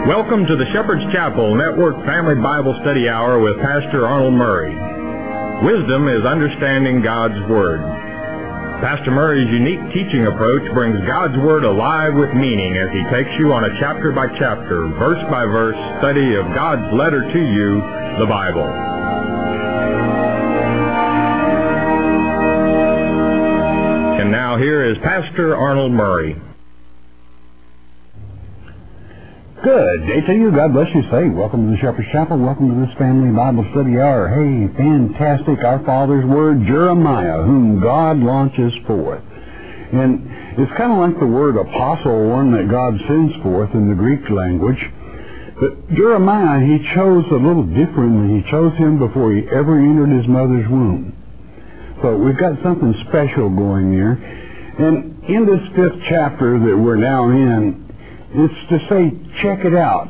Welcome to the Shepherd's Chapel Network Family Bible Study Hour with Pastor Arnold Murray. Wisdom is understanding God's Word. Pastor Murray's unique teaching approach brings God's Word alive with meaning as he takes you on a chapter-by-chapter, verse-by-verse study of God's letter to you, the Bible. And now here is Pastor Arnold Murray. Good day to you. God bless you. Say, welcome to the Shepherd's Chapel. Welcome to this Family Bible Study Hour. Hey, fantastic. Our Father's Word, Jeremiah, whom God launches forth. And it's kind of like the word apostle, one that God sends forth in the Greek language. But Jeremiah, he chose a little differently. He chose him before he ever entered his mother's womb. So we've got something special going there. And in this 5th chapter that we're now in, it's to say, check it out,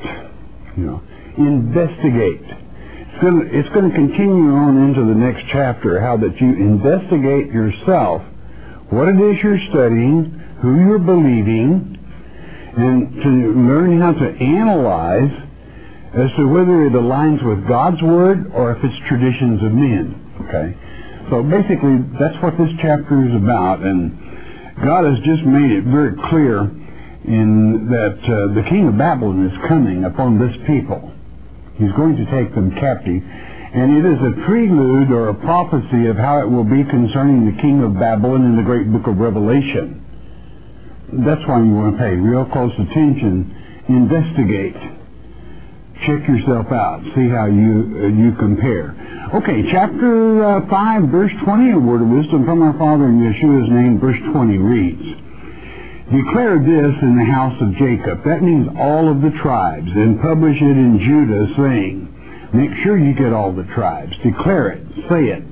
investigate. It's going to continue on into the next chapter, how that you investigate yourself, what it is you're studying, who you're believing, and to learn how to analyze as to whether it aligns with God's Word or if it's traditions of men. Okay? So basically, that's what this chapter is about, and God has just made it very clear in that the king of Babylon is coming upon this people. He's going to take them captive. And it is a prelude or a prophecy of how it will be concerning the king of Babylon in the great book of Revelation. That's why you want to pay real close attention. Investigate. Check yourself out. See how you compare. Okay, chapter 5, verse 20, a word of wisdom from our Father in Yeshua's name. Verse 20 reads, "Declare this in the house of Jacob," that means all of the tribes, "and publish it in Judah, saying," make sure you get all the tribes, declare it, say it.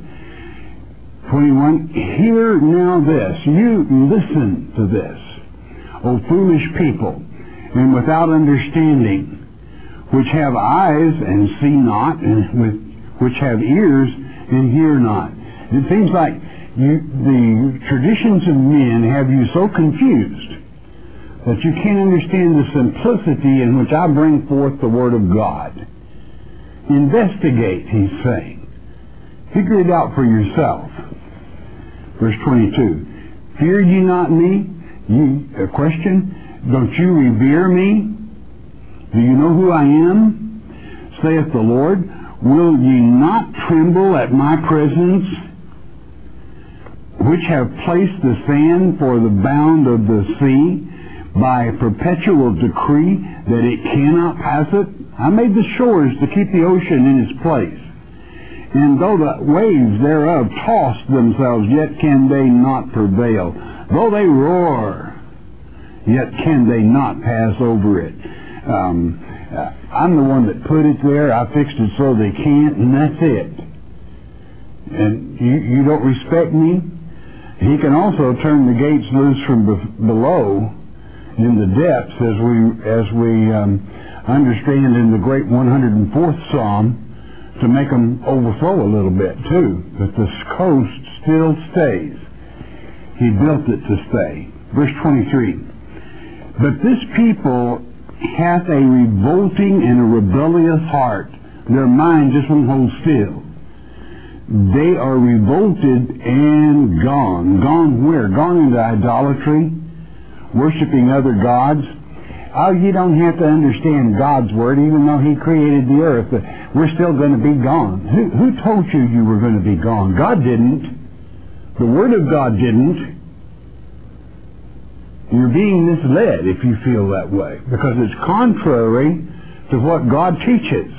21, "Hear now this," you listen to this, "O foolish people, and without understanding, which have eyes and see not, and which have ears and hear not." It seems like the traditions of men have you so confused that you can't understand the simplicity in which I bring forth the Word of God. Investigate, he's saying. Figure it out for yourself. Verse 22, "Fear ye not me?" A question, "Don't you revere me? Do you know who I am? Saith the Lord. Will ye not tremble at my presence, which have placed the sand for the bound of the sea, by perpetual decree that it cannot pass it? I made the shores to keep the ocean in its place. And though the waves thereof toss themselves, yet can they not prevail. Though they roar, yet can they not pass over it." I'm the one that put it there. I fixed it so they can't, and that's it. And you don't respect me? He can also turn the gates loose from below in the depths, as we understand in the great 104th Psalm, to make them overflow a little bit too. But the coast still stays. He built it to stay. Verse 23, "But this people hath a revolting and a rebellious heart. Their mind just won't hold still. They are revolted and gone." Gone where? Gone into idolatry, worshiping other gods. Oh, you don't have to understand God's Word, even though He created the earth. But we're still going to be gone. Who told you you were going to be gone? God didn't. The Word of God didn't. You're being misled if you feel that way, because it's contrary to what God teaches.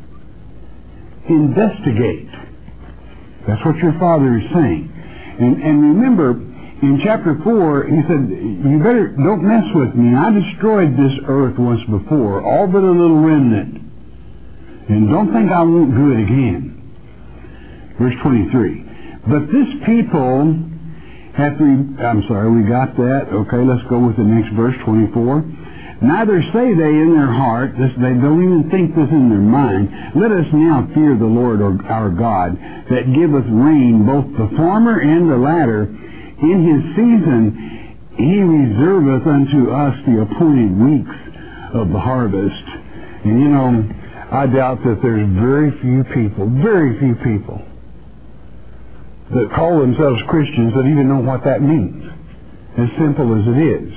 Investigate. That's what your Father is saying. And remember, in chapter 4, he said, you better don't mess with me. I destroyed this earth once before, all but a little remnant. And don't think I won't do it again. Verse 23. "But this people hath we got that. Okay, let's go with the next verse, 24. "Neither say they in their heart," they don't even think this in their mind, "Let us now fear the Lord our God, that giveth rain, both the former and the latter. In his season he reserveth unto us the appointed weeks of the harvest." And you know, I doubt that there's very few people that call themselves Christians that even know what that means, as simple as it is.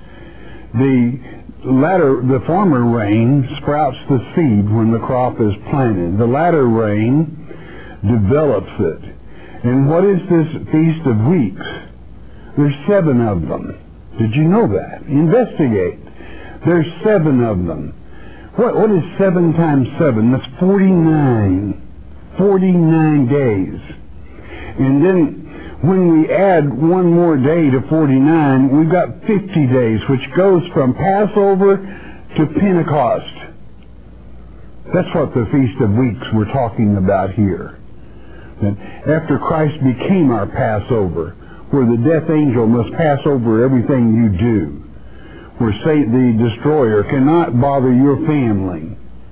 The former rain sprouts the seed when the crop is planted. The latter rain develops it. And what is this Feast of Weeks? There's 7 of them. Did you know that? Investigate. There's 7 of them. What is 7 times 7? That's 49. 49 days. And then when we add one more day to 49, we've got 50 days, which goes from Passover to Pentecost. That's what the Feast of Weeks we're talking about here. And after Christ became our Passover, where the death angel must pass over everything you do, where Satan, the destroyer, cannot bother your family.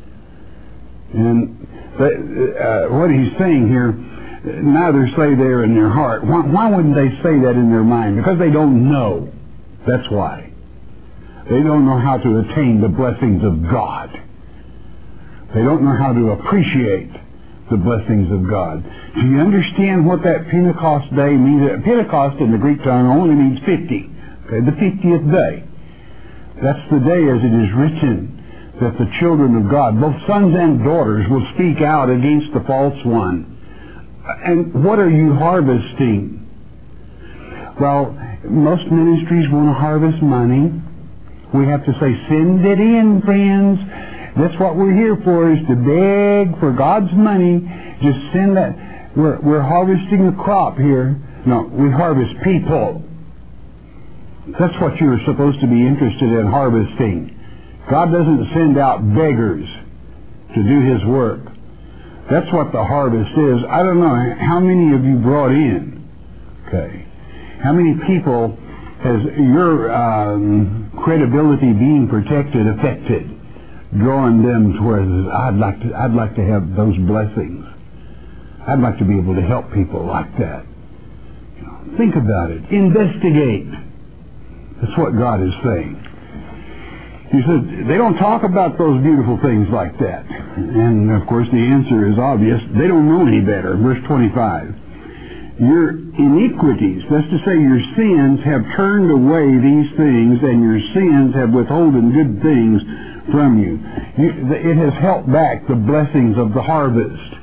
And what he's saying here, neither say they in their heart. Why wouldn't they say that in their mind? Because they don't know. That's why. They don't know how to attain the blessings of God. They don't know how to appreciate the blessings of God. Do you understand what that Pentecost day means? Pentecost in the Greek tongue only means 50. Okay, the 50th day. That's the day, as it is written, that the children of God, both sons and daughters, will speak out against the false one. And what are you harvesting? Well, most ministries want to harvest money. We have to say, send it in, friends. That's what we're here for, is to beg for God's money. Just send that. We're harvesting a crop here. No, we harvest people. That's what you're supposed to be interested in harvesting. God doesn't send out beggars to do His work. That's what the harvest is. I don't know how many of you brought in. Okay. How many people has your credibility being protected affected, drawing them towards, I'd like to have those blessings. I'd like to be able to help people like that. You know, think about it. Investigate. That's what God is saying. He said, they don't talk about those beautiful things like that. And, of course, the answer is obvious. They don't know any better. Verse 25. Your iniquities, that's to say your sins, have turned away these things, and your sins have withholden good things from you. It has held back the blessings of the harvest.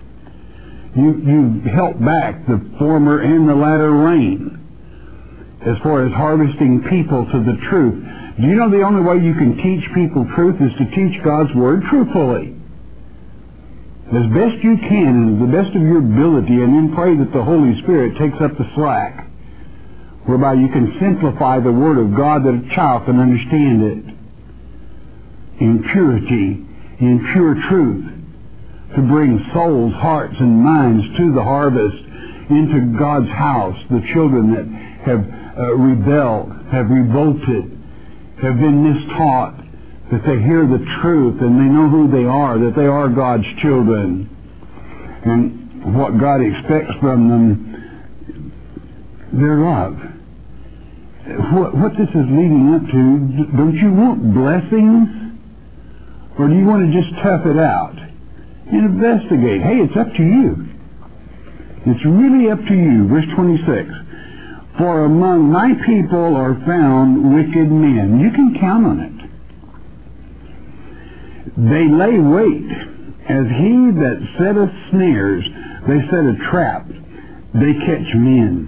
You held back the former and the latter rain as far as harvesting people to the truth. Do you know the only way you can teach people truth is to teach God's Word truthfully? As best you can, and the best of your ability, and then pray that the Holy Spirit takes up the slack, whereby you can simplify the Word of God that a child can understand it in purity, in pure truth, to bring souls, hearts, and minds to the harvest, into God's house, the children that have rebelled, have revolted, have been mistaught, that they hear the truth and they know who they are, that they are God's children, and what God expects from them, their love. What this is leading up to, don't you want blessings? Or do you want to just tough it out and investigate? Hey, it's up to you. It's really up to you. Verse 26. For among my people are found wicked men. You can count on it. They lay wait, as he that setteth snares. They set a trap. They catch men.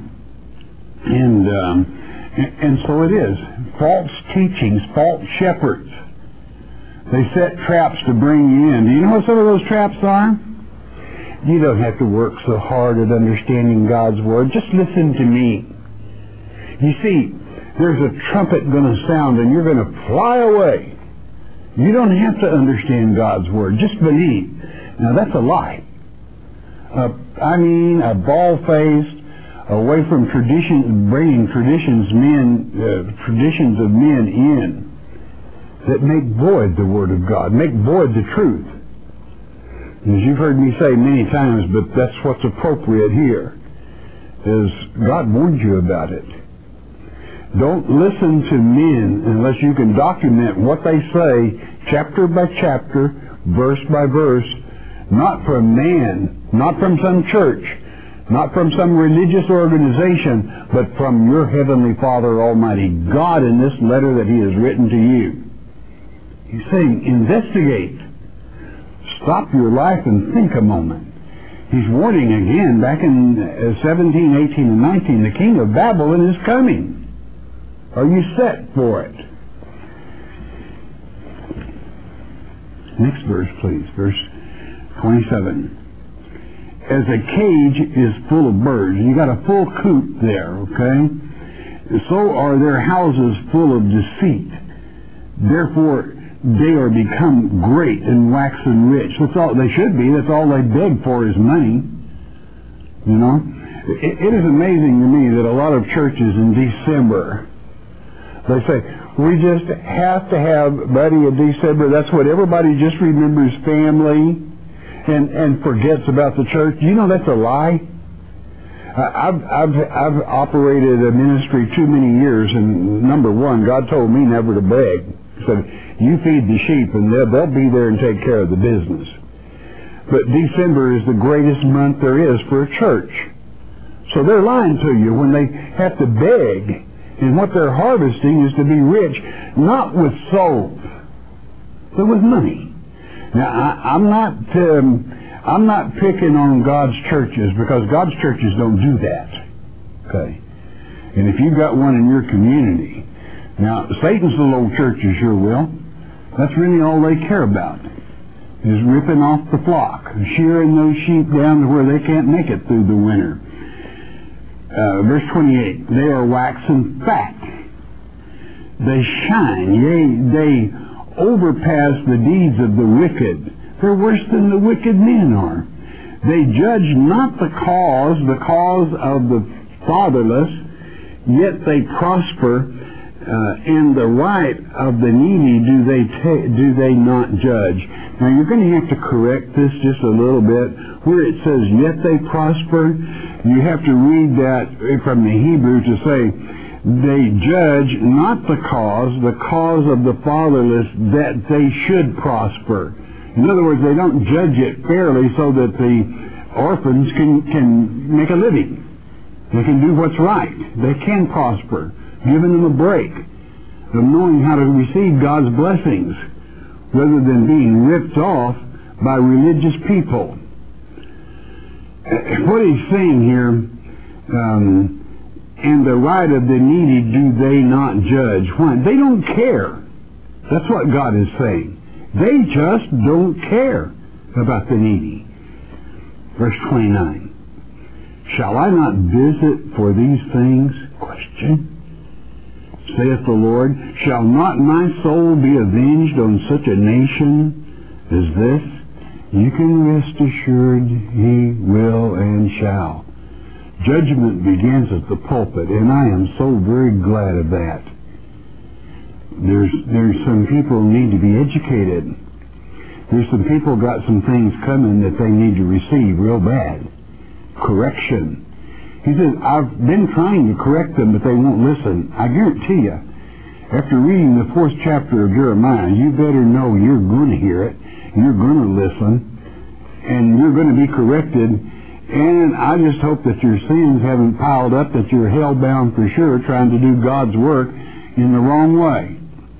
And so it is. False teachings, false shepherds. They set traps to bring you in. Do you know what some of those traps are? You don't have to work so hard at understanding God's Word. Just listen to me. You see, there's a trumpet going to sound and you're going to fly away. You don't have to understand God's Word. Just believe. Now, that's a lie. A bald-faced, away from tradition, bringing traditions of men in that make void the Word of God, make void the truth. As you've heard me say many times, but that's what's appropriate here, is God warned you about it. Don't listen to men unless you can document what they say chapter by chapter, verse by verse, not from man, not from some church, not from some religious organization, but from your Heavenly Father Almighty, God, in this letter that He has written to you. He's saying, investigate. Stop your life and think a moment. He's warning again, back in 17, 18, and 19, the king of Babylon is coming. Are you set for it? Next verse, please. Verse 27. As a cage is full of birds, and you got a full coop there, okay? So are their houses full of deceit. Therefore, they are become great and waxen rich. That's all they should be. That's all they beg for is money. You know? It is amazing to me that a lot of churches in December, they say, we just have to have, buddy, in December. That's what everybody just remembers, family, and forgets about the church. You know that's a lie. I've operated a ministry too many years, and number one, God told me never to beg. He said, you feed the sheep, and they'll be there and take care of the business. But December is the greatest month there is for a church. So they're lying to you when they have to beg. And what they're harvesting is to be rich, not with souls, but with money. Now, I'm not picking on God's churches, because God's churches don't do that. Okay? And if you've got one in your community, now, Satan's little old churches sure will. That's really all they care about, is ripping off the flock, shearing those sheep down to where they can't make it through the winter. Verse 28, they are waxen fat. They shine, yea, they overpass the deeds of the wicked. They're worse than the wicked men are. They judge not the cause of the fatherless, yet they prosper, and the right of the needy do they not judge. Now you're going to have to correct this just a little bit. Where it says, yet they prosper, you have to read that from the Hebrew to say, they judge not the cause of the fatherless, that they should prosper. In other words, they don't judge it fairly so that the orphans can make a living. They can do what's right. They can prosper, giving them a break of knowing how to receive God's blessings rather than being ripped off by religious people. What he's saying here, and the right of the needy do they not judge. Why? They don't care. That's what God is saying. They just don't care about the needy. Verse 29. Shall I not visit for these things? Question. Saith the Lord, shall not my soul be avenged on such a nation as this? You can rest assured He will and shall. Judgment begins at the pulpit, and I am so very glad of that. There's some people who need to be educated. There's some people got some things coming that they need to receive real bad. Correction. He says, I've been trying to correct them, but they won't listen. I guarantee you, after reading the 4th chapter of Jeremiah, you better know you're going to hear it, you're going to listen, and you're going to be corrected. And I just hope that your sins haven't piled up, that you're hell-bound for sure, trying to do God's work in the wrong way.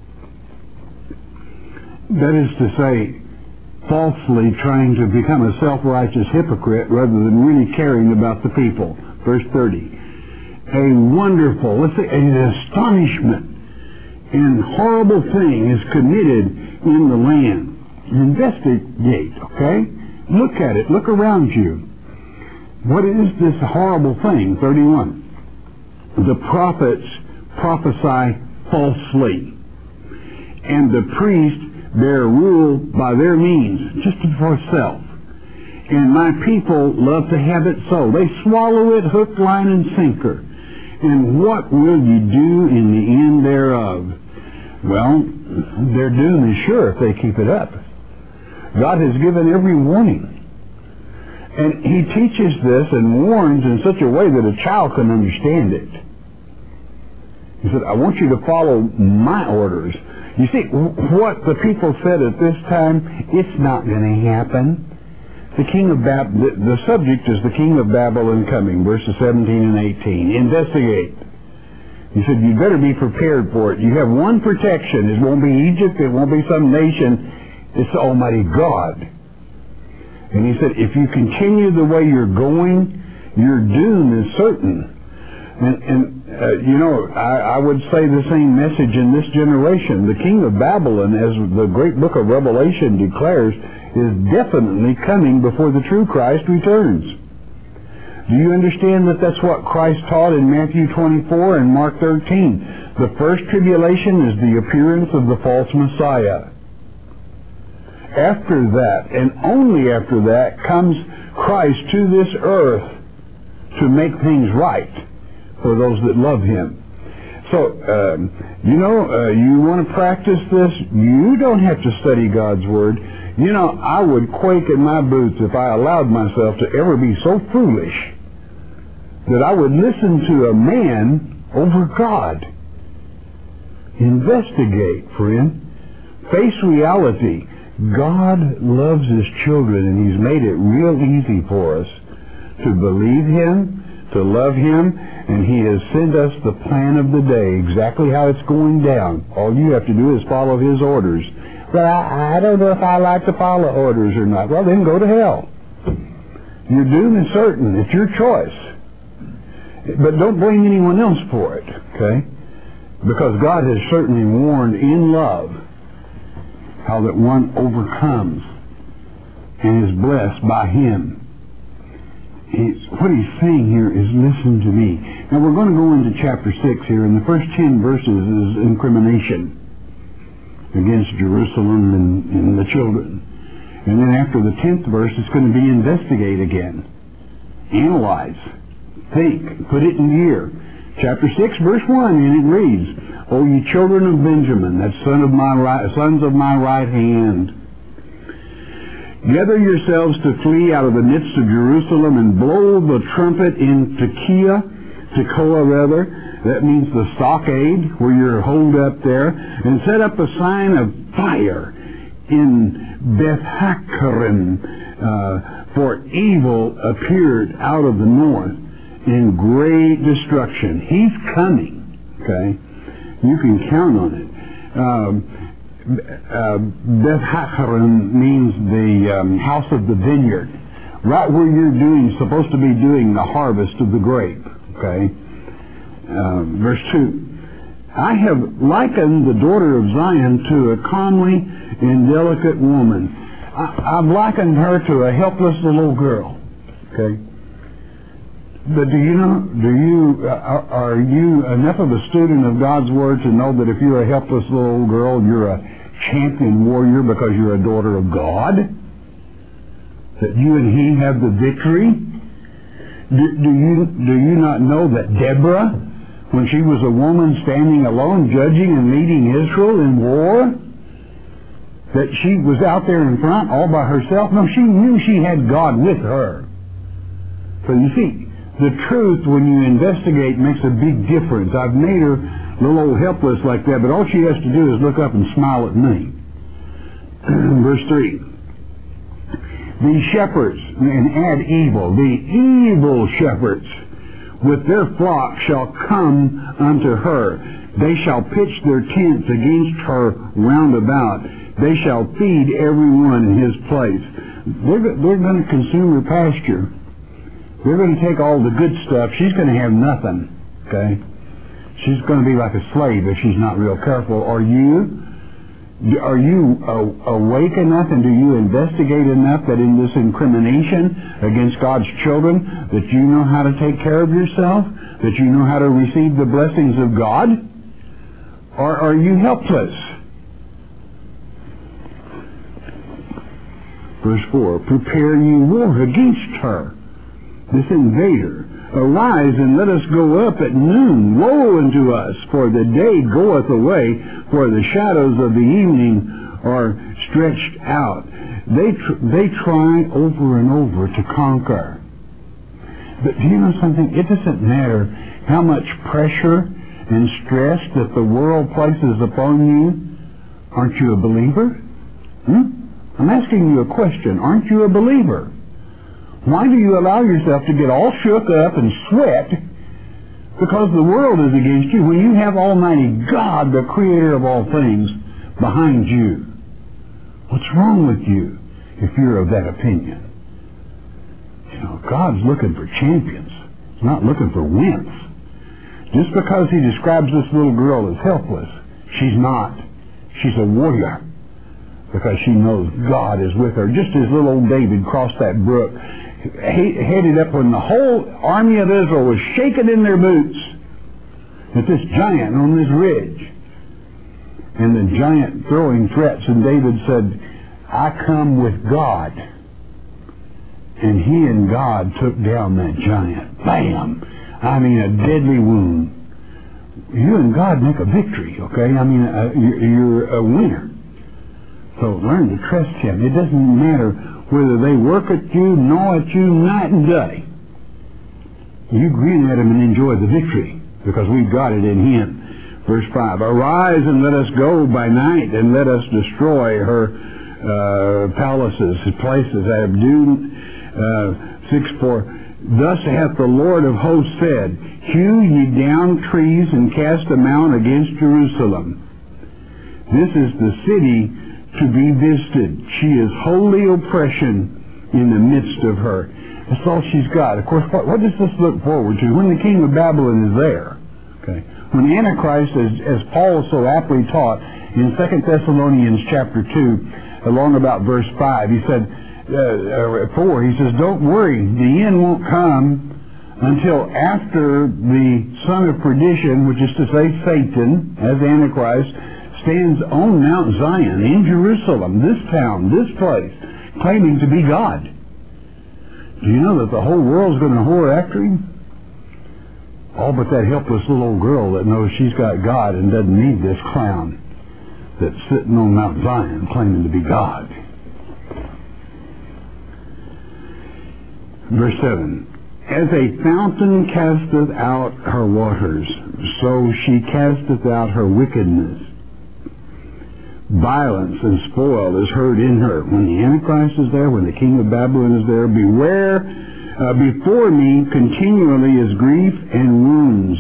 That is to say, falsely trying to become a self-righteous hypocrite rather than really caring about the people. Verse 30. A wonderful, let's say an astonishment and horrible thing is committed in the land. Investigate, okay? Look at it. Look around you. What is this horrible thing? 31. The prophets prophesy falsely, and the priests bear rule by their means, just for self. And my people love to have it so. They swallow it hook, line, and sinker. And what will you do in the end thereof? Well, their doom is sure if they keep it up. God has given every warning. And He teaches this and warns in such a way that a child can understand it. He said, I want you to follow my orders. You see, what the people said at this time, it's not going to happen. The subject is the king of Babylon coming, verses 17 and 18. Investigate. He said, you better be prepared for it. You have one protection. It won't be Egypt. It won't be some nation. It's the Almighty God. And he said, if you continue the way you're going, your doom is certain. I would say the same message in this generation. The king of Babylon, as the great book of Revelation declares, is definitely coming before the true Christ returns. Do you understand that that's what Christ taught in Matthew 24 and Mark 13? The first tribulation is the appearance of the false Messiah. After that, and only after that, comes Christ to this earth to make things right for those that love Him. So, you want to practice this, you don't have to study God's Word. I would quake in my boots if I allowed myself to ever be so foolish that I would listen to a man over God. Investigate, friend. Face reality. God loves His children, and He's made it real easy for us to believe Him, to love Him, and He has sent us the plan of the day, exactly how it's going down. All you have to do is follow His orders. But I don't know if I like to follow orders or not. Well, then go to hell. Your doom is certain. It's your choice. But don't blame anyone else for it, okay? Because God has certainly warned in love how that one overcomes and is blessed by Him. What he's saying here is, listen to me. Now we're going to go into chapter 6 here, and the first 10 verses is incrimination against Jerusalem and the children. And then after the 10th verse, it's going to be investigate again. Analyze. Think. Put it in gear. Chapter 6, verse 1, and it reads, O ye children of Benjamin, that's sons of my right hand, gather yourselves to flee out of the midst of Jerusalem and blow the trumpet in Tekoa rather. That means the stockade where you're holed up there. And set up a sign of fire in Beth-Hakkerem, for evil appeared out of the north in great destruction. He's coming, okay? You can count on it. Beth-Hakkerem means the house of the vineyard, right where you're supposed to be doing the harvest of the grape. Okay. Verse 2. I have likened the daughter of Zion to a comely and delicate woman. I've likened her to a helpless little girl. Okay. But are you enough of a student of God's Word to know that if you're a helpless little girl, you're a champion warrior because you're a daughter of God? That you and He have the victory? Do you not know that Deborah, when she was a woman standing alone, judging and leading Israel in war, that she was out there in front all by herself? No, she knew she had God with her. So you see, the truth, when you investigate, makes a big difference. I've made her a little old helpless like that, but all she has to do is look up and smile at me. Verse 3. These shepherds, and add evil, the evil shepherds with their flock shall come unto her. They shall pitch their tents against her round about. They shall feed every one in his place. They're going to consume her pasture. They're going to take all the good stuff. She's going to have nothing. Okay? She's going to be like a slave if she's not real careful. Are you awake enough, and do you investigate enough that in this incrimination against God's children that you know how to take care of yourself? That you know how to receive the blessings of God? Or are you helpless? Verse 4, prepare ye war against her, this invader. Arise and let us go up at noon. Woe unto us, for the day goeth away, for the shadows of the evening are stretched out. They try over and over to conquer. But do you know something? It doesn't matter how much pressure and stress that the world places upon you, aren't you a believer? I'm asking you a question. Aren't you a believer? Why do you allow yourself to get all shook up and sweat because the world is against you when you have Almighty God, the Creator of all things, behind you? What's wrong with you if you're of that opinion? You know, God's looking for champions. He's not looking for wimps. Just because he describes this little girl as helpless, she's not. She's a warrior because she knows God is with her. Just as little old David crossed that brook, headed up when the whole army of Israel was shaking in their boots at this giant on this ridge. And the giant throwing threats, and David said, I come with God. And he and God took down that giant. Bam! I mean, a deadly wound. You and God make a victory, okay? I mean, you're a winner. So learn to trust him. It doesn't matter whether they work at you, gnaw at you, night and day. You grin at him and enjoy the victory because we've got it in him. Verse 5, arise and let us go by night and let us destroy her palaces, places. 6:4, thus hath the Lord of hosts said, hew ye down trees and cast them out against Jerusalem. This is the city to be visited. She is holy oppression in the midst of her. That's all she's got. Of course, what does this look forward to? When the king of Babylon is there. Okay. When Antichrist, as Paul so aptly taught in 2 Thessalonians chapter 2, along about verse 5, he said, 4, he says, don't worry, the end won't come until after the son of perdition, which is to say Satan, as Antichrist, stands on Mount Zion in Jerusalem, this town, this place, claiming to be God. Do you know that the whole world's going to whore after him? All but that helpless little old girl that knows she's got God and doesn't need this clown that's sitting on Mount Zion claiming to be God. Verse 7, as a fountain casteth out her waters, so she casteth out her wickedness. Violence and spoil is heard in her. When the Antichrist is there, when the king of Babylon is there, beware, before me continually is grief and wounds.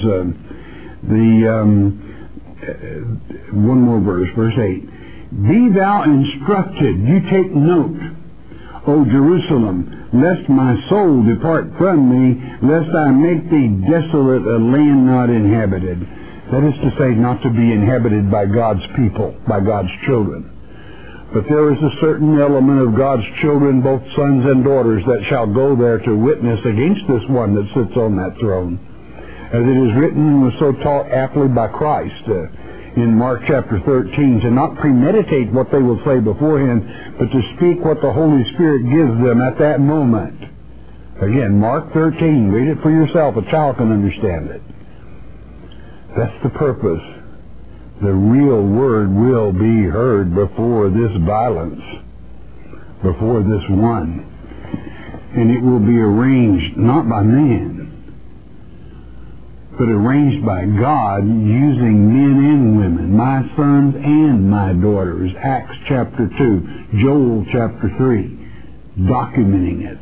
One more verse, verse 8. Be thou instructed, you take note, O Jerusalem, lest my soul depart from me, lest I make thee desolate, a land not inhabited. That is to say, not to be inhabited by God's people, by God's children. But there is a certain element of God's children, both sons and daughters, that shall go there to witness against this one that sits on that throne. As it is written and was so taught aptly by Christ in Mark chapter 13, to not premeditate what they will say beforehand, but to speak what the Holy Spirit gives them at that moment. Again, Mark 13, read it for yourself. A child can understand it. That's the purpose. The real word will be heard before this violence, before this one. And it will be arranged not by man, but arranged by God using men and women, my sons and my daughters. Acts chapter 2, Joel chapter 3, documenting it.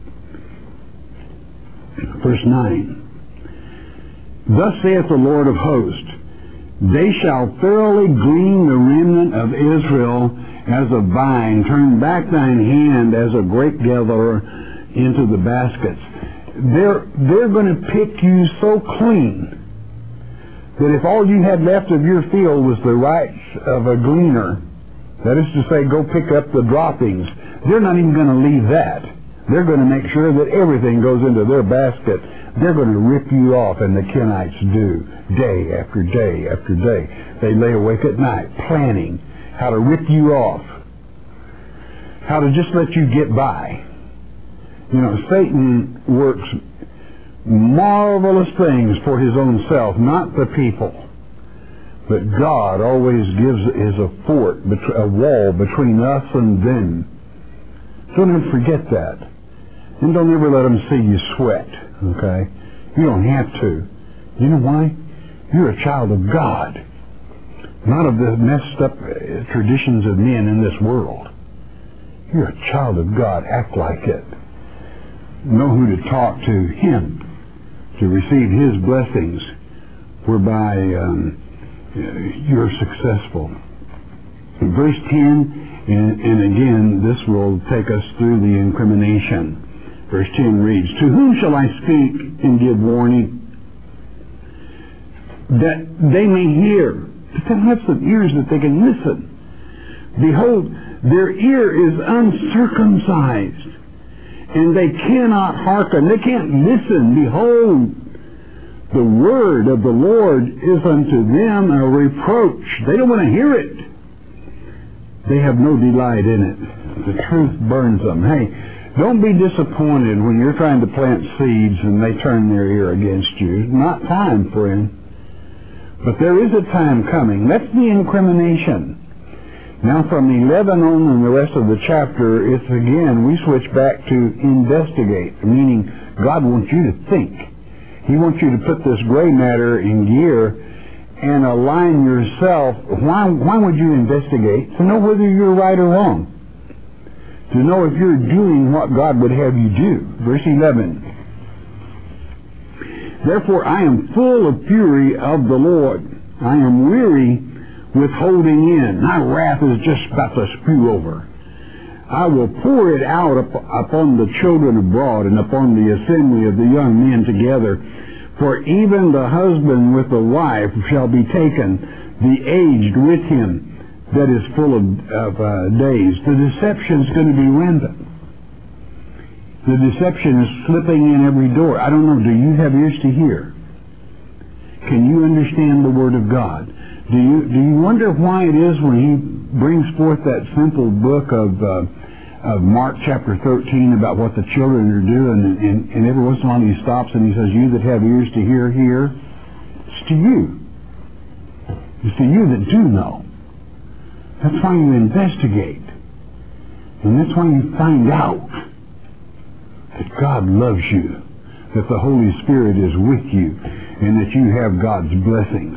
Verse 9. Thus saith the Lord of hosts, they shall thoroughly glean the remnant of Israel as a vine. Turn back thine hand as a grape gatherer into the baskets. They're going to pick you so clean that if all you had left of your field was the rights of a gleaner, that is to say, go pick up the droppings, they're not even going to leave that. They're going to make sure that everything goes into their basket. They're going to rip you off, and the Kenites do, day after day after day. They lay awake at night planning how to rip you off, how to just let you get by. You know, Satan works marvelous things for his own self, not the people. But God always is a fort, a wall between us and them. Don't ever forget that. And don't ever let them see you sweat, okay? You don't have to. You know why? You're a child of God, not of the messed up traditions of men in this world. You're a child of God. Act like it. Know who to talk to Him, to receive His blessings, whereby you're successful. In verse 10, and again, this will take us through the incrimination. Verse 10 reads, "To whom shall I speak and give warning, that they may hear?" That they have some ears that they can listen. "Behold, their ear is uncircumcised, and they cannot hearken." They can't listen. "Behold, the word of the Lord is unto them a reproach." They don't want to hear it. They have no delight in it. The truth burns them. Hey, don't be disappointed when you're trying to plant seeds and they turn their ear against you. Not time, friend. But there is a time coming. That's the incrimination. Now from 11 on and the rest of the chapter, it's again, we switch back to investigate, meaning God wants you to think. He wants you to put this gray matter in gear and align yourself. Why would you investigate? To know whether you're right or wrong. To know if you're doing what God would have you do. Verse 11. "Therefore I am full of fury of the Lord. I am weary with holding in. My wrath is just about to spew over. I will pour it out upon the children abroad and upon the assembly of the young men together. For even the husband with the wife shall be taken, the aged with him that is full of days." The deception is going to be rampant. The deception is slipping in every door. I don't know, do you have ears to hear? Can you understand the Word of God? Do you wonder why it is when He brings forth that simple book of Mark chapter 13 about what the children are doing, and every once in a while He stops and He says, "You that have ears to hear, hear." It's to you. It's to you that do know. That's why you investigate. And that's why you find out that God loves you, that the Holy Spirit is with you, and that you have God's blessings.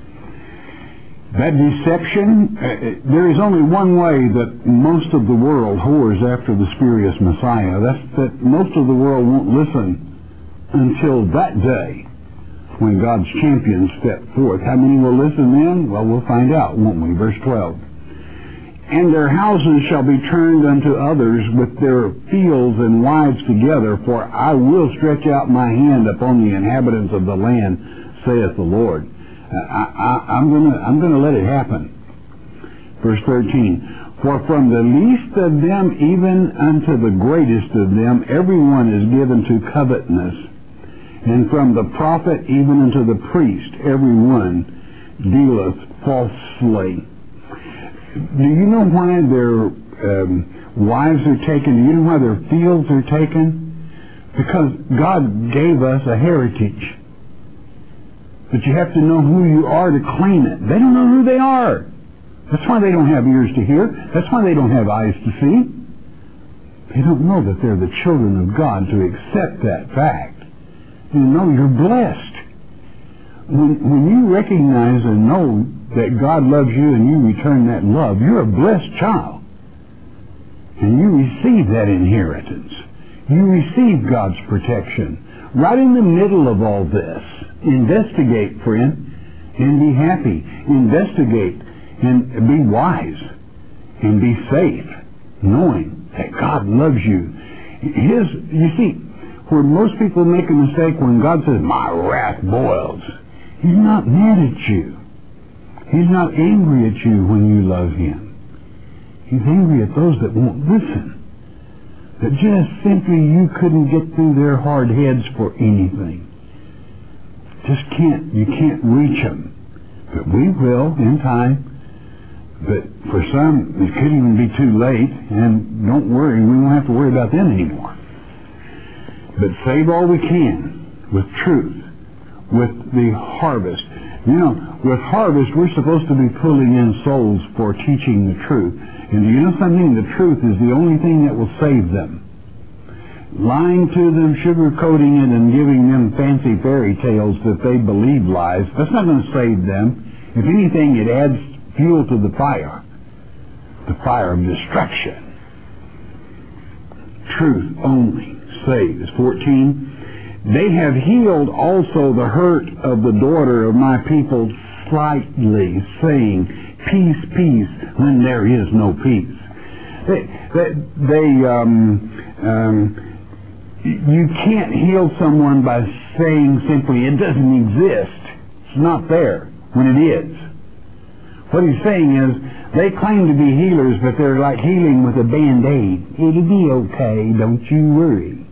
That deception, there is only one way that most of the world whores after the spurious Messiah. That's that most of the world won't listen until that day when God's champions step forth. How many will listen then? Well, we'll find out, won't we? Verse 12. "And their houses shall be turned unto others with their fields and wives together, for I will stretch out my hand upon the inhabitants of the land, saith the Lord." I'm going to let it happen. Verse 13. "For from the least of them even unto the greatest of them everyone is given to covetousness, and from the prophet even unto the priest everyone dealeth falsely." Do you know why their wives are taken? Do you know why their fields are taken? Because God gave us a heritage. But you have to know who you are to claim it. They don't know who they are. That's why they don't have ears to hear. That's why they don't have eyes to see. They don't know that they're the children of God to accept that fact. You know you're blessed. When you recognize and know that God loves you and you return that love, you're a blessed child. And you receive that inheritance. You receive God's protection. Right in the middle of all this, investigate, friend, and be happy. Investigate and be wise and be safe, knowing that God loves you. You see, where most people make a mistake when God says, "My wrath boils," He's not mad at you. He's not angry at you when you love Him. He's angry at those that won't listen. That just simply you couldn't get through their hard heads for anything. You can't reach them. But we will in time. But for some, it could even be too late. And don't worry, we won't have to worry about them anymore. But save all we can with truth, with the harvest. You know, with harvest, we're supposed to be pulling in souls for teaching the truth. And do you know something? The truth is the only thing that will save them. lying to them, sugarcoating it, and giving them fancy fairy tales that they believe lies, that's not going to save them. If anything, it adds fuel to the fire of destruction. Truth only saves. 14. They have healed also the hurt of the daughter of my people slightly, saying, peace, peace, when there is no peace. You can't heal someone by saying simply, it doesn't exist. It's not there when it is. What he's saying is, they claim to be healers, but they're like healing with a Band-Aid. It'll be okay, don't you worry.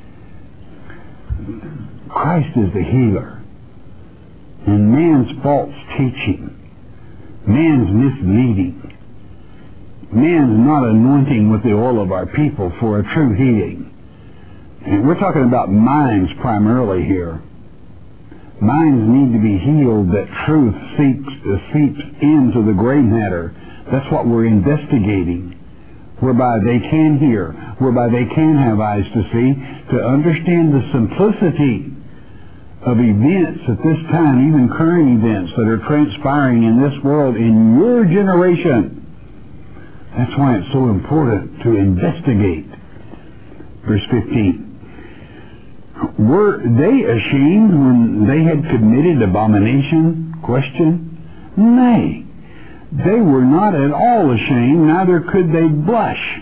Christ is the healer. And man's false teaching, man's misleading, man's not anointing with the oil of our people for a true healing. And we're talking about minds primarily here. Minds need to be healed, that truth seeps into the gray matter. That's what we're investigating, whereby they can hear, whereby they can have eyes to see, to understand the simplicity of events at this time, even current events that are transpiring in this world, in your generation. That's why it's so important to investigate. Verse 15. Were they ashamed when they had committed abomination? Question. Nay, they were not at all ashamed, neither could they blush.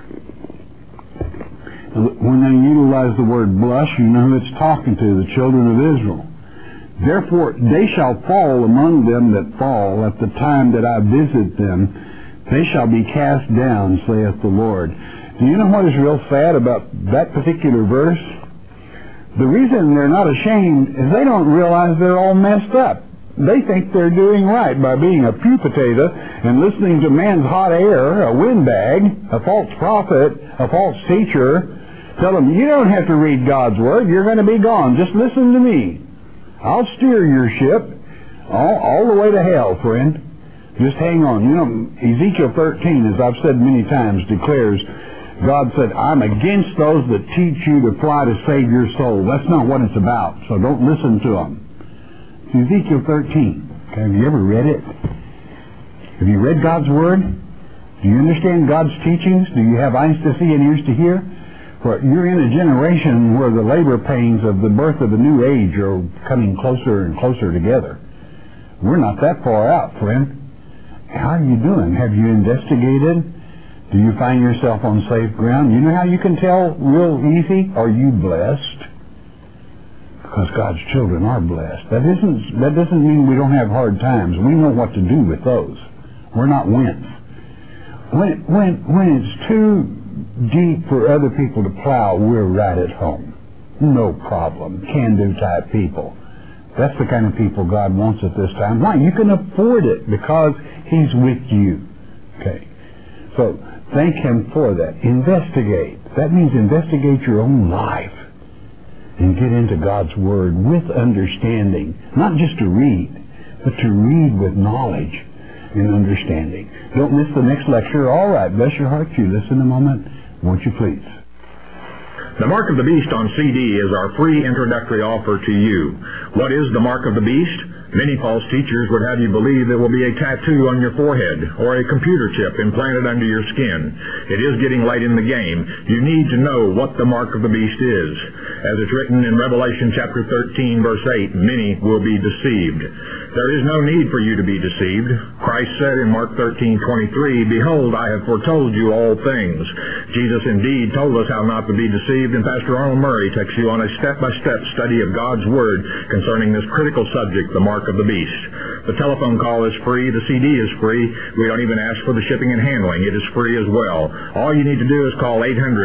When they utilize the word blush, you know who it's talking to, the children of Israel. Therefore they shall fall among them that fall at the time that I visit them. They shall be cast down, saith the Lord. Do you know what is real sad about that particular verse? The reason they're not ashamed is they don't realize they're all messed up. They think they're doing right by being a pew potato and listening to man's hot air, a windbag, a false prophet, a false teacher. Tell them, you don't have to read God's Word. You're going to be gone. Just listen to me. I'll steer your ship all the way to hell, friend. Just hang on. You know, Ezekiel 13, as I've said many times, declares, God said, I'm against those that teach you to fly to save your soul. That's not what it's about, so don't listen to them. It's Ezekiel 13. Okay, have you ever read it? Have you read God's Word? Do you understand God's teachings? Do you have eyes to see and ears to hear? For you're in a generation where the labor pains of the birth of a new age are coming closer and closer together. We're not that far out, friend. How are you doing? Have you investigated? Do you find yourself on safe ground? You know how you can tell real easy? Are you blessed? Because God's children are blessed. That doesn't mean we don't have hard times. We know what to do with those. We're not wimps. When it's too deep for other people to plow, we're right at home. No problem. Can-do type people. That's the kind of people God wants at this time. Why? You can afford it because He's with you. Okay. So, thank Him for that. Investigate. That means investigate your own life and get into God's Word with understanding. Not just to read, but to read with knowledge and understanding. Don't miss the next lecture. All right, bless your heart. You listen a moment, won't you please? The Mark of the Beast on CD is our free introductory offer to you. What is the Mark of the Beast? Many false teachers would have you believe it will be a tattoo on your forehead or a computer chip implanted under your skin. It is getting late in the game. You need to know what the Mark of the Beast is. As it's written in Revelation chapter 13, verse 8, many will be deceived. There is no need for you to be deceived. Christ said in Mark 13:23, Behold, I have foretold you all things. Jesus indeed told us how not to be deceived, and Pastor Arnold Murray takes you on a step-by-step study of God's Word concerning this critical subject, the Mark of the Beast. The telephone call is free. The CD is free. We don't even ask for the shipping and handling. It is free as well. All you need to do is call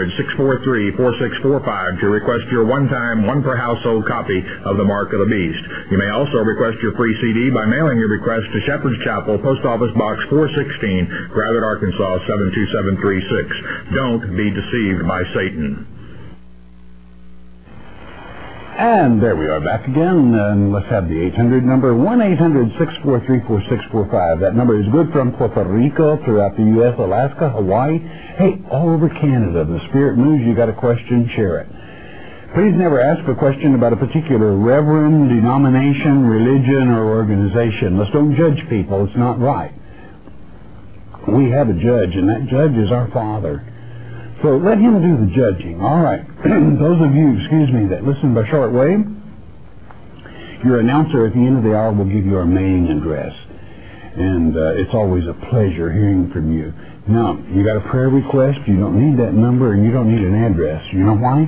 800-643-4645 to request your one-time, one-per-household copy of the Mark of the Beast. You may also request your free CD by mailing your request to Shepherd's Chapel, Post Office Box 416, Gravette, Arkansas 72736. Don't be deceived by Satan. And there we are back again, and let's have the 800 number, 1-800-643-4645. That number is good from Puerto Rico, throughout the U.S., Alaska, Hawaii, hey, all over Canada. The Spirit moves, you got a question, share it. Please never ask a question about a particular reverend, denomination, religion, or organization. Let's don't judge people. It's not right. We have a judge, and that judge is our Father. So let him do the judging. All right. Those of you, that listen by shortwave, your announcer at the end of the hour will give you our mailing address. And it's always a pleasure hearing from you. Now, you got a prayer request, you don't need that number, and you don't need an address. You know why?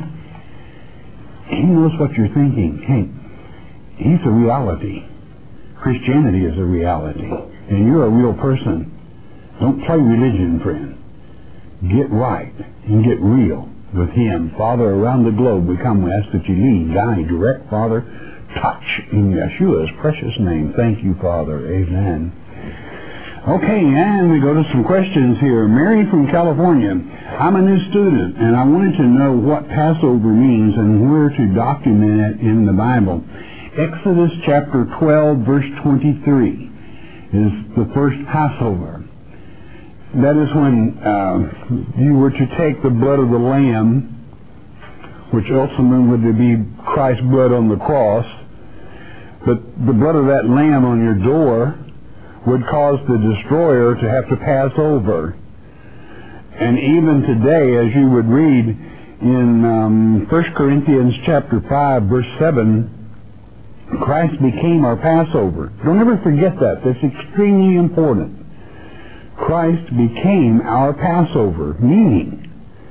He knows what you're thinking. Hey, he's a reality. Christianity is a reality. And you're a real person. Don't play religion, friend. Get right and get real with him. Father, around the globe we come, we ask that you lead, guide, direct, Father, touch in Yeshua's precious name. Thank you, Father. Amen. Okay, and we go to some questions here. Mary from California. I'm a new student, and I wanted to know what Passover means and where to document it in the Bible. Exodus chapter 12, verse 23 is the first Passover. That is when you were to take the blood of the lamb, which ultimately would be Christ's blood on the cross, but the blood of that lamb on your door would cause the destroyer to have to pass over. And even today, as you would read in 1 Corinthians chapter 5, verse 7, Christ became our Passover. Don't ever forget that. That's extremely important. Christ became our Passover, meaning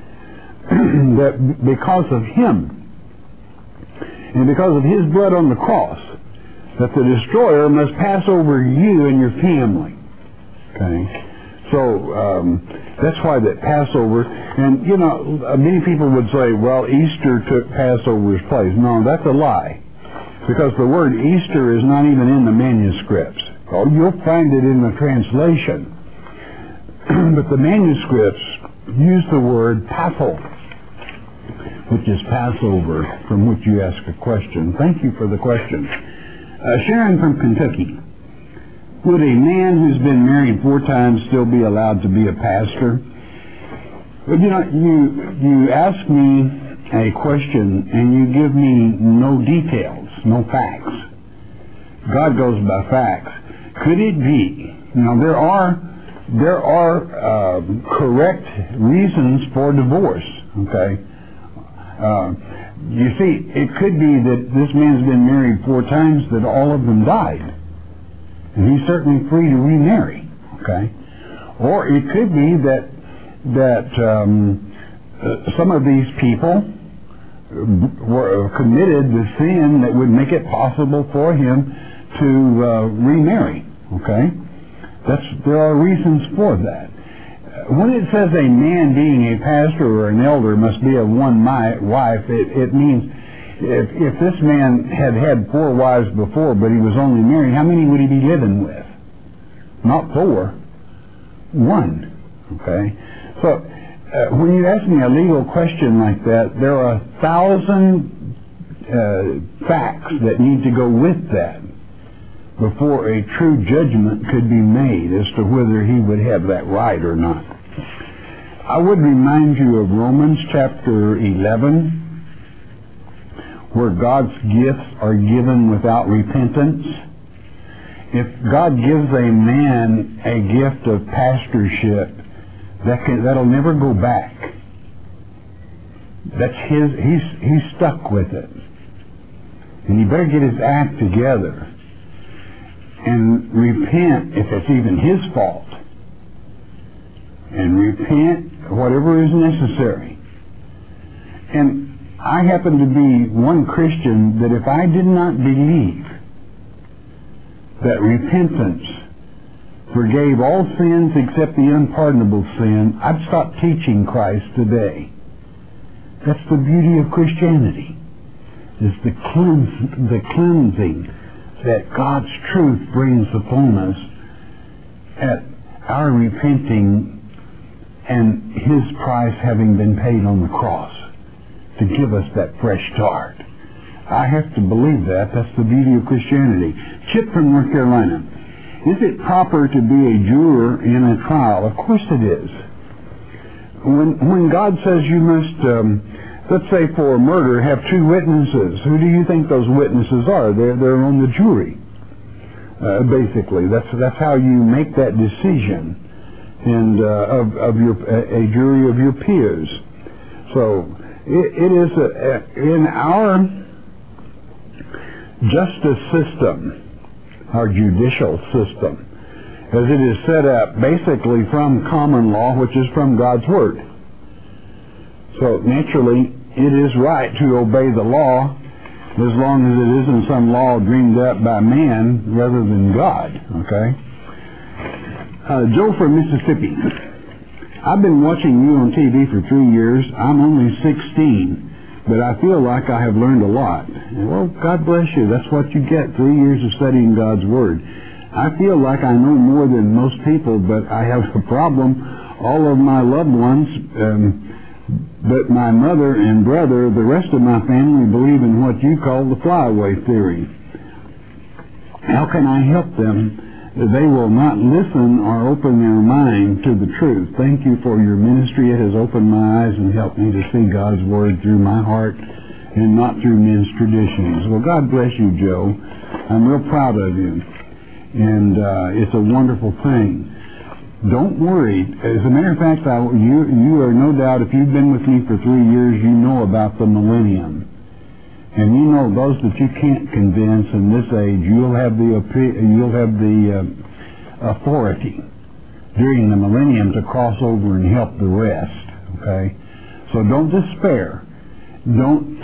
that because of him and because of his blood on the cross, that the destroyer must pass over you and your family. Okay? So that's why that Passover, and you know, many people would say, well, Easter took Passover's place. No, that's a lie. Because the word Easter is not even in the manuscripts. Oh, you'll find it in the translation. But the manuscripts use the word Paschal, which is Passover, from which you ask a question. Thank you for the question. Sharon from Kentucky. Would a man who's been married 4 times still be allowed to be a pastor? Well, you know, you ask me a question and you give me no details, no facts. God goes by facts. Could it be? Now, there are correct reasons for divorce, okay? You see, it could be that this man's been married 4 times, that all of them died. And he's certainly free to remarry, okay? Or it could be that some of these people were committed the sin that would make it possible for him to remarry, okay? There are reasons for that. When it says a man being a pastor or an elder must be of one wife, it means if this man had 4 wives before, but he was only married, how many would he be living with? Not 4, 1. Okay? So when you ask me a legal question like that, there are 1,000 facts that need to go with that before a true judgment could be made as to whether he would have that right or not. I would remind you of Romans chapter 11, where God's gifts are given without repentance. If God gives a man a gift of pastorship, that'll never go back. That's his. He's stuck with it, and he better get his act together and repent if it's even his fault, and repent whatever is necessary. And I happen to be one Christian that if I did not believe that repentance forgave all sins except the unpardonable sin, I'd stop teaching Christ today. That's the beauty of Christianity, is the cleansing that God's truth brings upon us at our repenting and his price having been paid on the cross to give us that fresh start. I have to believe that. That's the beauty of Christianity. Chip from North Carolina. Is it proper to be a juror in a trial? Of course it is. When God says you must, let's say for murder, have two witnesses, who do you think those witnesses are? They're on the jury. Basically, that's how you make that decision, and of a jury of your peers. So it is in our justice system, our judicial system, as it is set up basically from common law, which is from God's Word. So naturally, it is right to obey the law as long as it isn't some law dreamed up by man rather than God. Okay? Joe from Mississippi. I've been watching you on TV for 3 years. I'm only 16. But I feel like I have learned a lot. Well, God bless you. That's what you get, 3 years of studying God's Word. I feel like I know more than most people, but I have a problem. All of my loved ones, but my mother and brother, the rest of my family, believe in what you call the flyaway theory. How can I help them? They will not listen or open their mind to the truth. Thank you for your ministry. It has opened my eyes and helped me to see God's Word through my heart and not through men's traditions. Well, God bless you, Joe. I'm real proud of you. And it's a wonderful thing. Don't worry. As a matter of fact, you are no doubt, if you've been with me for 3 years, you know about the millennium. And you know those that you can't convince in this age, you'll have the authority during the millennium to cross over and help the rest. Okay, so don't despair. Don't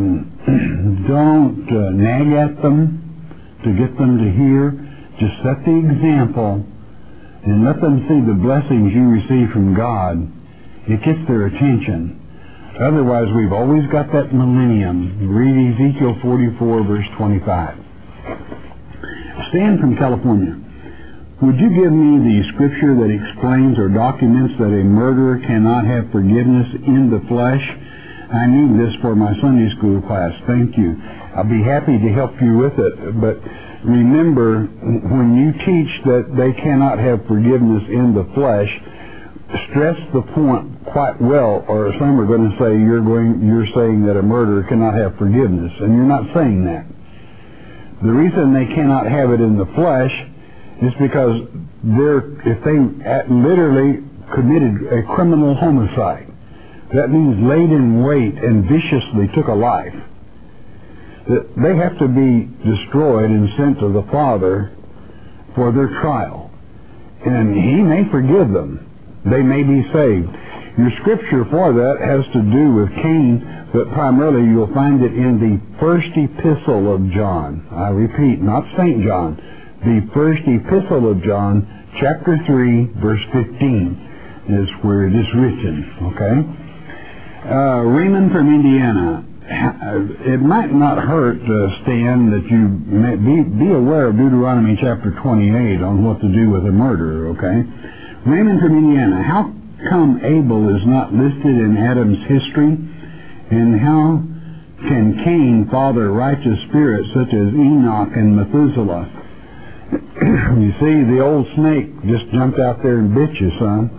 nag at them to get them to hear. Just set the example and let them see the blessings you receive from God. It gets their attention. Otherwise, we've always got that millennium. Read Ezekiel 44, verse 25. Stan from California. Would you give me the scripture that explains or documents that a murderer cannot have forgiveness in the flesh? I need this for my Sunday school class. Thank you. I'll be happy to help you with it. But remember, when you teach that they cannot have forgiveness in the flesh, stress the point quite well, or some are going to say you're saying that a murderer cannot have forgiveness, and you're not saying that. The reason they cannot have it in the flesh is because if they literally committed a criminal homicide, that means laid in wait and viciously took a life, that they have to be destroyed and sent to the Father for their trial, and He may forgive them. They may be saved. Your scripture for that has to do with Cain, but primarily you'll find it in the first epistle of John. I repeat, not St. John. The first epistle of John, chapter 3, verse 15, is where it is written. Okay? Raymond from Indiana. It might not hurt, Stan, that you may be aware of Deuteronomy chapter 28 on what to do with a murderer, okay? Raymond from Indiana, how come Abel is not listed in Adam's history? And how can Cain father righteous spirits such as Enoch and Methuselah? You see, the old snake just jumped out there and bit you, son.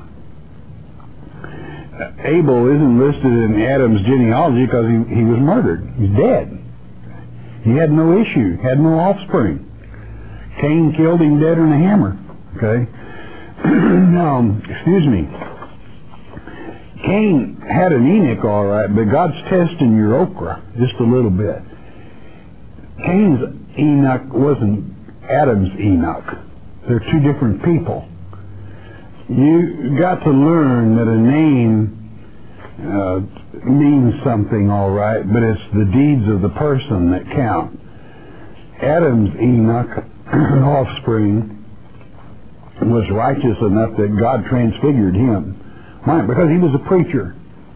Abel isn't listed in Adam's genealogy because he was murdered. He's dead. He had no issue, had no offspring. Cain killed him dead on a hammer. Okay? Excuse me. Cain had an Enoch, all right, but God's testing your okra just a little bit. Cain's Enoch wasn't Adam's Enoch. They're two different people. You got to learn that a name means something, all right, but it's the deeds of the person that count. Adam's Enoch, offspring, was righteous enough that God transfigured him. Why? Because he was a preacher.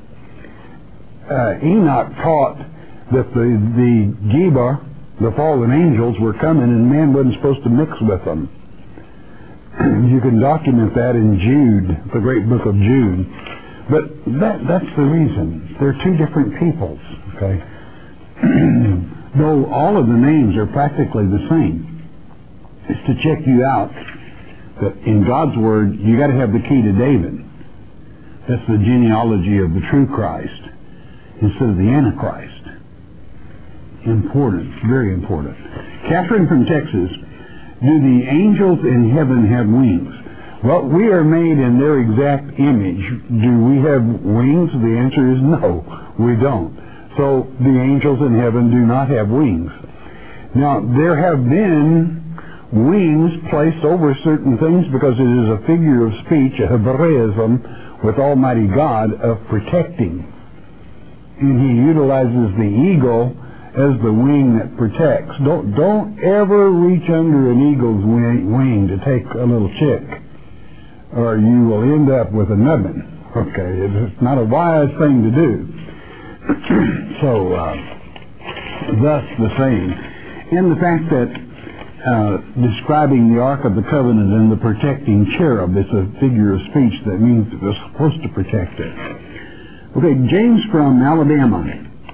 Enoch taught that the Geba, the fallen angels, were coming and man wasn't supposed to mix with them. You can document that in Jude, the great book of Jude. But that's the reason. They're two different peoples, okay? though all of the names are practically the same. It's to check you out that in God's Word, you got to have the key to David. That's the genealogy of the true Christ instead of the Antichrist. Important, very important. Catherine from Texas, do the angels in heaven have wings? Well, we are made in their exact image. Do we have wings? The answer is no, we don't. So the angels in heaven do not have wings. Now, there have been wings placed over certain things because it is a figure of speech, a Hebraism, with Almighty God of protecting. And he utilizes the eagle as the wing that protects. Don't ever reach under an eagle's wing to take a little chick, or you will end up with a nubbin. Okay, it's not a wise thing to do. So, thus the saying. And the fact that describing the Ark of the Covenant and the protecting cherub, it's a figure of speech that means it was supposed to protect it. Okay, James from Alabama.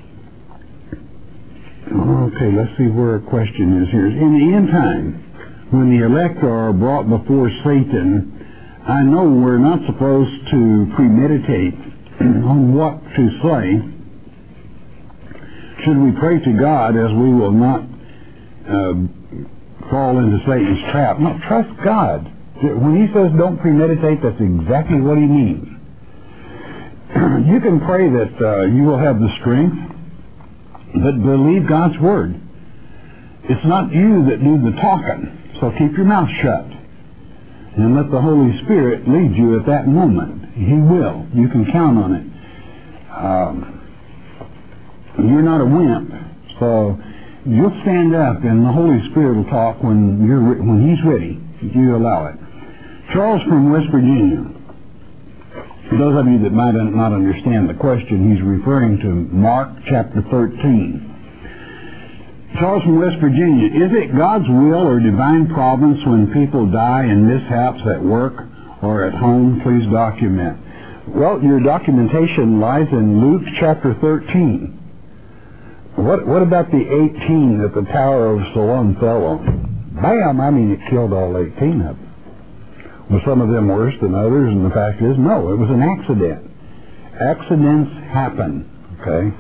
Okay, let's see where a question is here. In the end time, when the elect are brought before Satan, I know we're not supposed to premeditate on what to say. Should we pray to God as we will not fall into Satan's trap? No, trust God. When he says don't premeditate, that's exactly what he means. You can pray that you will have the strength, but believe God's Word. It's not you that do the talking, so keep your mouth shut and let the Holy Spirit lead you at that moment. He will. You can count on it. You're not a wimp, so you'll stand up and the Holy Spirit will talk when He's ready. You allow it. Charles from West Virginia. For those of you that might not understand the question, he's referring to Mark chapter 13. Charles from West Virginia, is it God's will or divine providence when people die in mishaps at work or at home? Please document. Well, your documentation lies in Luke chapter 13. What about the 18 that the Tower of Siloam fell on? Bam! I mean, it killed all 18 of them. Well, some of them worse than others, and the fact is, no, it was an accident. Accidents happen, okay?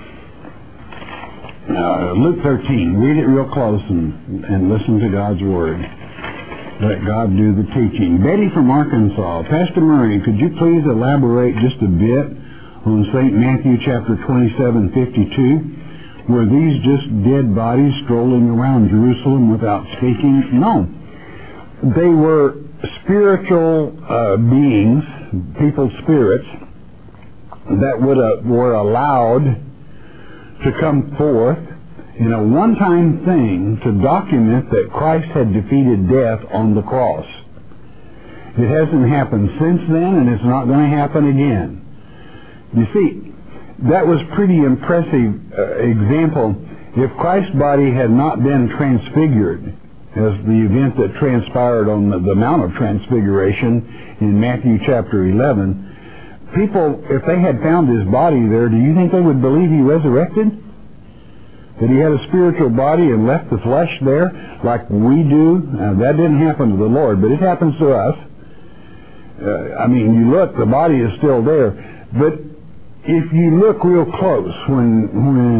Luke 13, read it real close and listen to God's Word. Let God do the teaching. Betty from Arkansas. Pastor Murray, could you please elaborate just a bit on St. Matthew chapter 27:52? Were these just dead bodies strolling around Jerusalem without speaking? No. They were spiritual beings, people's spirits, that were allowed to come forth in a one-time thing to document that Christ had defeated death on the cross. It hasn't happened since then, and it's not going to happen again. You see, that was pretty impressive example. If Christ's body had not been transfigured, as the event that transpired on the Mount of Transfiguration in Matthew chapter 11, people, if they had found his body there, do you think they would believe he resurrected? That he had a spiritual body and left the flesh there like we do? That didn't happen to the Lord, but it happens to us. I mean, you look, the body is still there. But if you look real close, when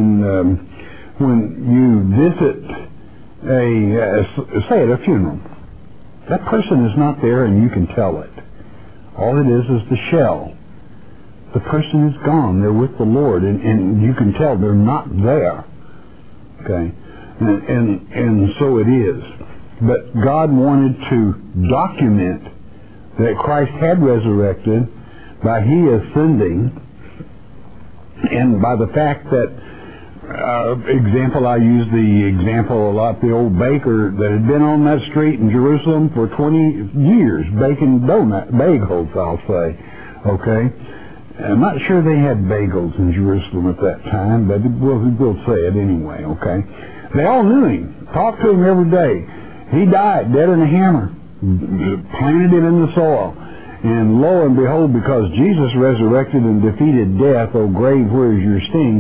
you visit say at a funeral, that person is not there and you can tell it. All it is the shell. The person is gone. They're with the Lord, and you can tell they're not there. Okay? And so it is. But God wanted to document that Christ had resurrected by He ascending, and by the fact that example, I use the example a lot, the old baker that had been on that street in Jerusalem for 20 years, baking bagels, I'll say. Okay? I'm not sure they had bagels in Jerusalem at that time, but we'll say it anyway, okay? They all knew him, talked to him every day. He died dead in a hammer, planted him in the soil. And lo and behold, because Jesus resurrected and defeated death, O grave, where is your sting?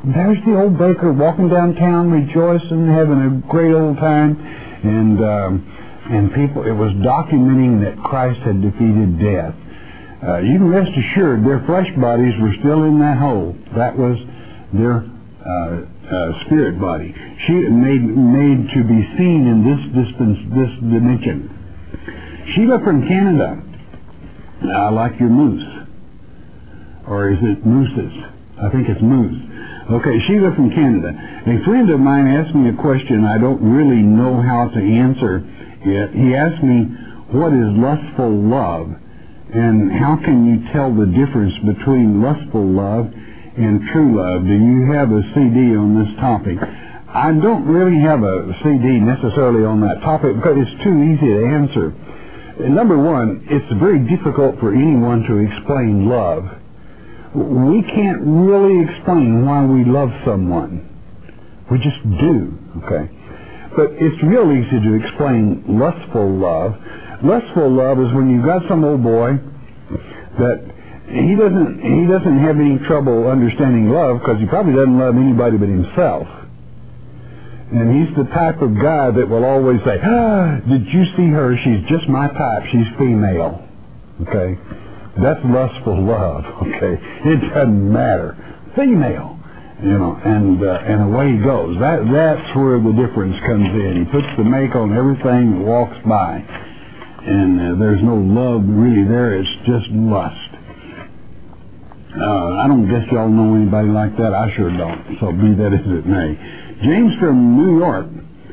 there's the old baker walking downtown rejoicing, having a great old time, and people, it was documenting that Christ had defeated death. You can rest assured their flesh bodies were still in that hole. That was their spirit body. She made to be seen in this dimension. Sheila from Canada. I like your moose. Or is it mooses? I think it's moose. Okay, Sheila from Canada. A friend of mine asked me a question I don't really know how to answer yet. He asked me, what is lustful love? And how can you tell the difference between lustful love and true love? Do you have a CD on this topic? I don't really have a CD necessarily on that topic because it's too easy to answer. Number one, it's very difficult for anyone to explain love. We can't really explain why we love someone. We just do, okay? But it's real easy to explain lustful love. Lustful love is when you've got some old boy that he doesn't have any trouble understanding love because he probably doesn't love anybody but himself. And he's the type of guy that will always say, did you see her? She's just my type. She's female. Okay? That's lustful love. Okay? It doesn't matter. Female. You know, and away he goes. That's where the difference comes in. He puts the make on everything that walks by. And there's no love really there. It's just lust. I don't guess y'all know anybody like that. I sure don't. So be that as it may. James from New York.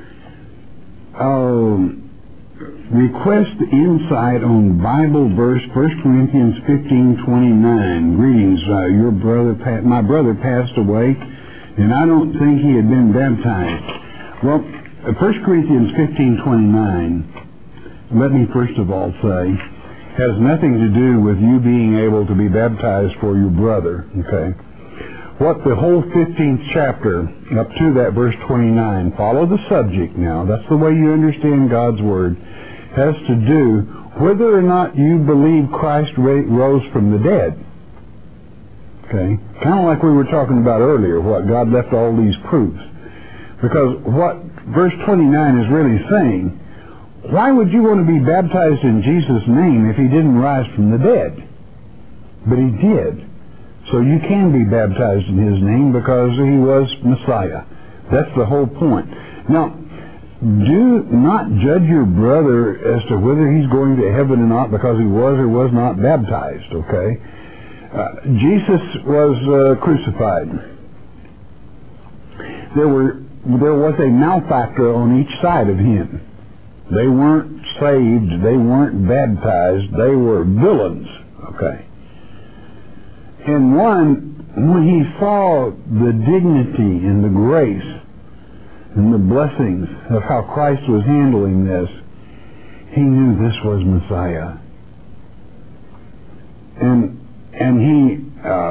Request insight on Bible verse 1 Corinthians 15:29. Greetings, my brother passed away, and I don't think he had been baptized. Well, 1 Corinthians 15:29, let me first of all say, has nothing to do with you being able to be baptized for your brother, okay? What the whole 15th chapter, up to that verse 29, follow the subject now, that's the way you understand God's Word, has to do whether or not you believe Christ rose from the dead. Okay? Kind of like we were talking about earlier, what God left all these proofs. Because what verse 29 is really saying, why would you want to be baptized in Jesus' name if he didn't rise from the dead? But he did. So you can be baptized in his name because he was Messiah. That's the whole point. Now, do not judge your brother as to whether he's going to heaven or not because he was or was not baptized, okay? Jesus was crucified. There was a malefactor on each side of him. They weren't saved, they weren't baptized, they were villains, okay? And when he saw the dignity and the grace and the blessings of how Christ was handling this, he knew this was Messiah. And he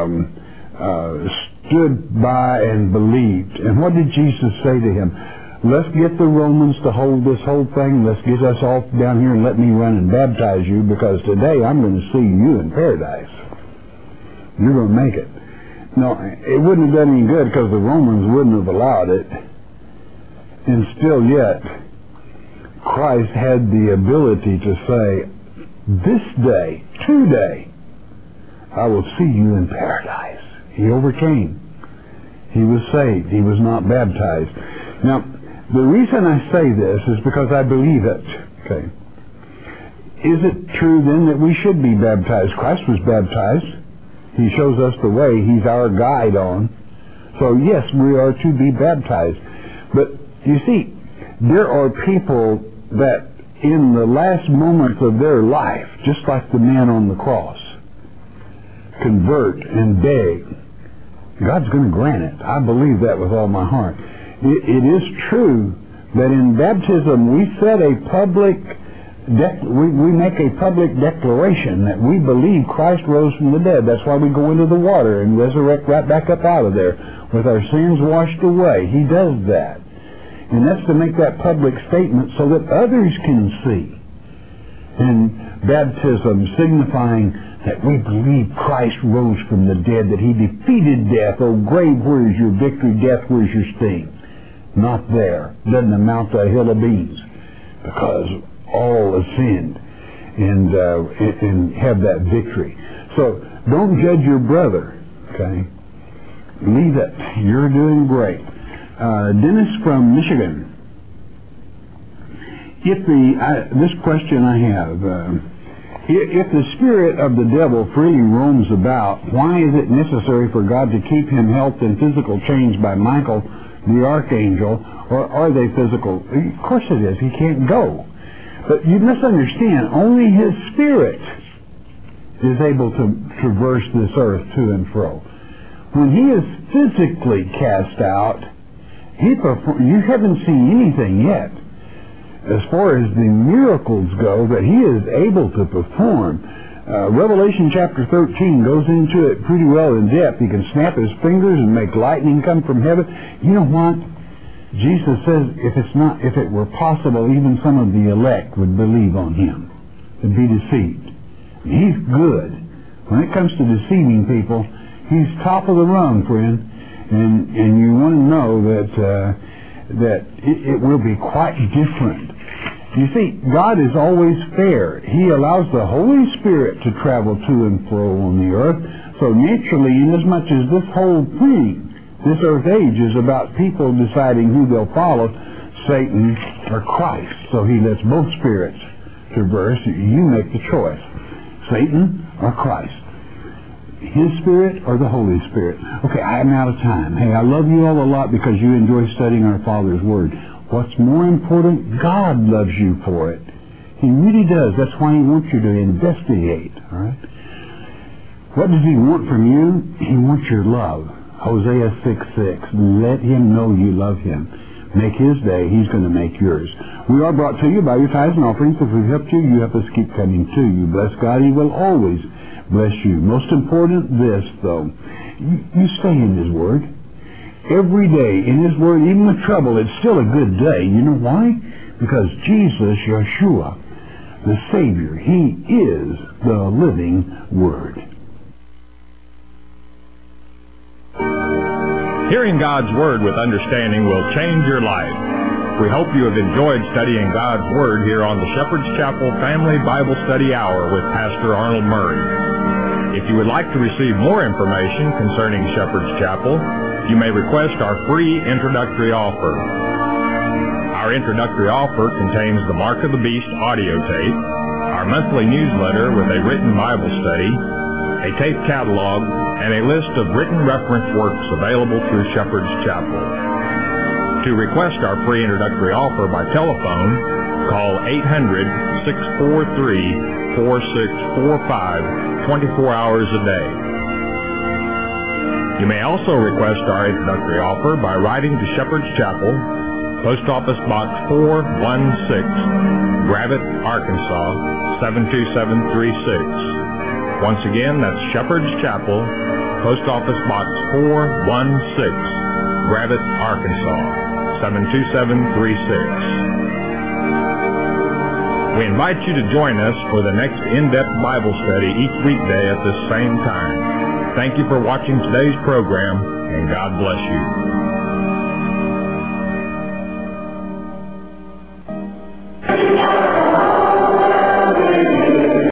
stood by and believed. And what did Jesus say to him? Let's get the Romans to hold this whole thing. Let's get us all down here and let me run and baptize you, because today I'm going to see you in paradise. You're going to make it. No, it wouldn't have done any good because the Romans wouldn't have allowed it. And still yet, Christ had the ability to say, this day, today, I will see you in paradise. He overcame. He was saved. He was not baptized. Now, the reason I say this is because I believe it. Okay. Is it true then that we should be baptized? Christ was baptized. He shows us the way. He's our guide on. So yes, we are to be baptized. But you see, there are people that in the last moments of their life, just like the man on the cross, convert and beg. God's going to grant it. I believe that with all my heart. It is true that in baptism we set a public we make a public declaration that we believe Christ rose from the dead. That's why we go into the water and resurrect right back up out of there with our sins washed away. He does that. And that's to make that public statement so that others can see. And baptism signifying that we believe Christ rose from the dead, that he defeated death. Oh, grave, where is your victory? Death, where's your sting? Not there. Doesn't amount to a hill of beans, because all have sinned and have that victory. So don't judge your brother, okay? Leave it. You're doing great. Dennis from Michigan. This question I have, if the spirit of the devil freely roams about, why is it necessary for God to keep him held in physical chains by Michael the archangel, or are they physical? Of course it is. He can't go. But you must understand, only his spirit is able to traverse this earth to and fro. When he is physically cast out, you haven't seen anything yet as far as the miracles go that he is able to perform. Revelation chapter 13 goes into it pretty well in depth. He can snap his fingers and make lightning come from heaven. You know what? Jesus says if it were possible, even some of the elect would believe on him and be deceived. He's good. When it comes to deceiving people, he's top of the rung, friend. And you want to know that it will be quite different. You see, God is always fair. He allows the Holy Spirit to travel to and fro on the earth. So naturally, inasmuch as this whole thing, this earth age, is about people deciding who they'll follow, Satan or Christ. So he lets both spirits traverse. You make the choice. Satan or Christ. His Spirit or the Holy Spirit. Okay, I'm out of time. Hey, I love you all a lot because you enjoy studying our Father's Word. What's more important, God loves you for it. He really does. That's why he wants you to investigate. All right? What does he want from you? He wants your love. Hosea 6:6. Let him know you love him. Make his day. He's going to make yours. We are brought to you by your tithes and offerings. If we've helped you, you help us keep coming to you. Bless God. He will always bless you. Most important, this, though. You stay in his Word. Every day in his Word, even with trouble, it's still a good day. You know why? Because Jesus, Yeshua, the Savior, he is the living Word. Hearing God's Word with understanding will change your life. We hope you have enjoyed studying God's Word here on the Shepherd's Chapel Family Bible Study Hour with Pastor Arnold Murray. If you would like to receive more information concerning Shepherd's Chapel, you may request our free introductory offer. Our introductory offer contains the Mark of the Beast audio tape, our monthly newsletter with a written Bible study, a tape catalog, and a list of written reference works available through Shepherd's Chapel. To request our free introductory offer by telephone, call 800-643-4645 24 hours a day. You may also request our introductory offer by writing to Shepherd's Chapel, Post Office Box 416, Gravette, Arkansas 72736. Once again, that's Shepherd's Chapel, Post Office Box 416, Gravette, Arkansas 72736. We invite you to join us for the next in-depth Bible study each weekday at this same time. Thank you for watching today's program, and God bless you.